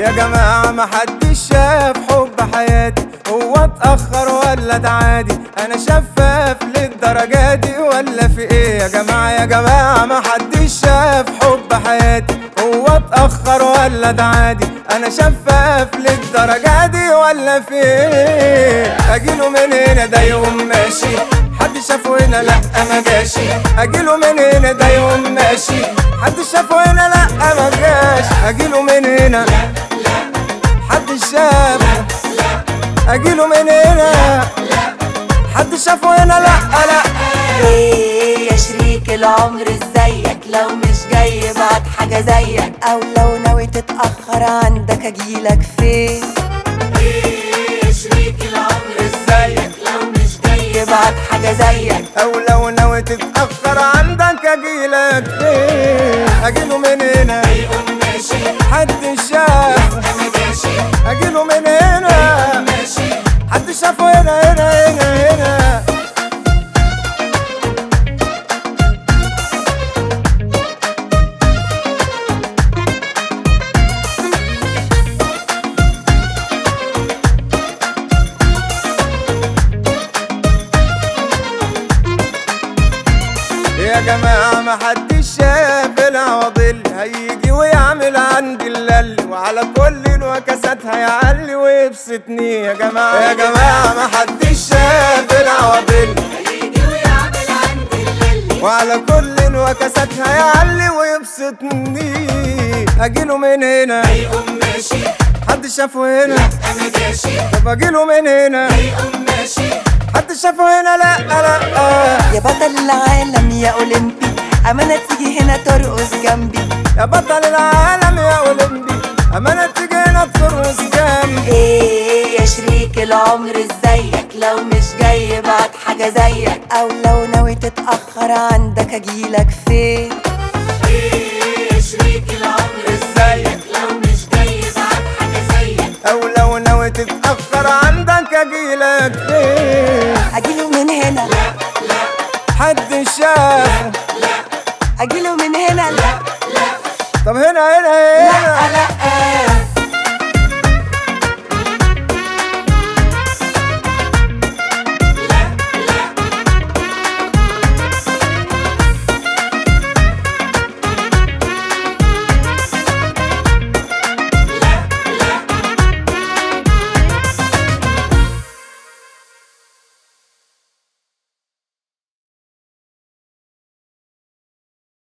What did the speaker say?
يا جماعة محدش شاف حب حياتي، هو اتأخر ولا ده عادي؟ أنا شفاف للدرجة دي ولا في إيه؟ يا جماعة يا جماعة محدش شاف حب حياتي، هو اتأخر ولا ده عادي؟ أنا شفاف للدرجة دي ولا في إيه؟ أجيله من هنا ده يقوم ماشي، حد شافه هنا لأ ما جاشي. أجيله من هنا ده يقوم ماشي، حد شافه هنا لأ ما جاش. أجيله من هنا حد شافه، أجيله من هنا حد شافه هنا لأ لأ. ايه يا شريك العمر ازيك؟ لو مش جاي بعد حاجة زيك، او لو ناوي تتأخر عندك اجيلك فين؟ ايه يا شريك العمر ازيك؟ لو مش جاي بعد حاجة زيك، أو لو ناوي تتأخر عندك أجيلك فين؟ أجيله من هنا يقوم ماشي، حد شافه، انا ماشي أجيله من هنا ماشي. حد شافه هنا هنا هنا هنا. يا جماعة محدش شاف العواضل، هيجي ويعمل عندي اللل، وعلى كل الوكسات هيعلي ويبسطني. يا جماعة يا جماعة محدش شاف العواضل، هيجي ويعمل عندي الليل، وعلى كل الوكسات هيعلي ويبسطني. أجيله من هنا يقوم ماشي، حد شافه هنا، انا ماشي طب أجيله من هنا يقوم ماشي. حد شافه هنا لأ لأ. يا بطل العالم يا اولمبي، امانة تيجي هنا ترقص جنبي. يا بطل العالم يا أولمبي، أمانة تيجي هنا ترقص جنبي. ايه يا شريك العمر ازيك؟ لو مش جاي بعد حاجة زيك، او لو ناوي تتأخر عندك اجيلك فين؟ ايه يا شريك العمر ازيك؟ لو مش جاي بعد حاجة زيك، أو لو ناوي تتأخر عندك أجيلك فين؟ اجيله من هنا حد شافه، اجيله من هنا طب هنا هنا هنا. لا لا